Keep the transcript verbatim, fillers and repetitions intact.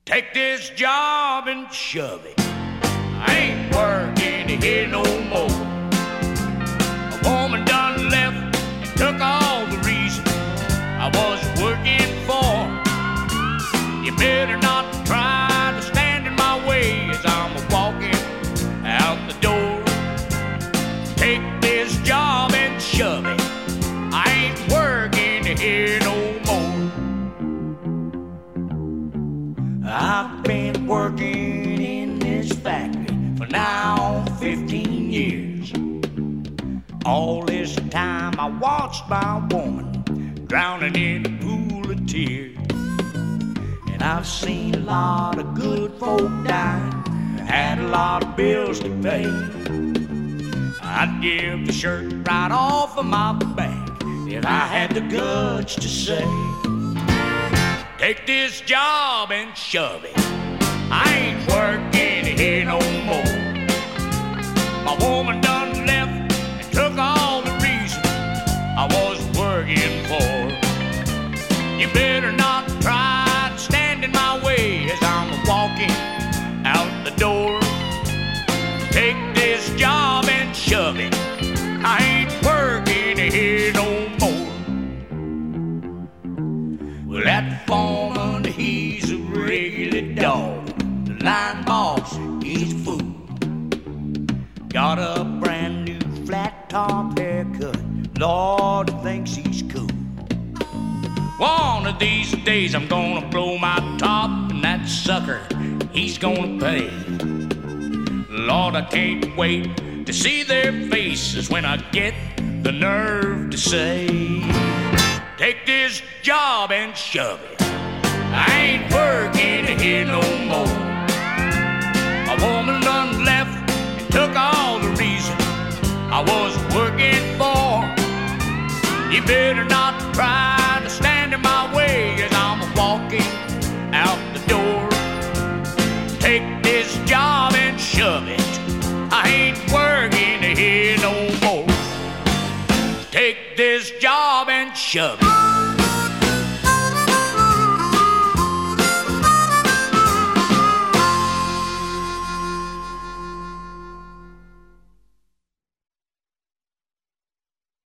Take this job and shove it. I ain't working here no more. A woman done left and took all the reason I was working for. You better not try to stand in my way as I'm walking out the door. Take this job and shove it. I ain't working here no more. I've been working in this factory for now fifteen years. All this time I watched my woman drowning in a pool of tears. And I've seen a lot of good folk die, had a lot of bills to pay. I'd give the shirt right off of my back if I had the guts to say, take this job and shove it. I ain't working here no more. My woman done left and took all the reason I was working for. You better not try to stand in my way as I'm walking out the door. Take this job and shove it. I ain't working here no more. Well, that foreman, he's a regular dog. The line boss, he's a fool. Got a brand new flat top haircut. Lord, thinks he's cool. One of these days I'm gonna blow my top, and that sucker, he's gonna pay. Lord, I can't wait to see their faces when I get the nerve to say, take this job and shove it. I ain't working here no more. A woman done left and took all the reason I was working for. You better not try to stand in my way as I'm walking out the door. Take this job and shove it. I ain't working here no more. Take this job and shove it.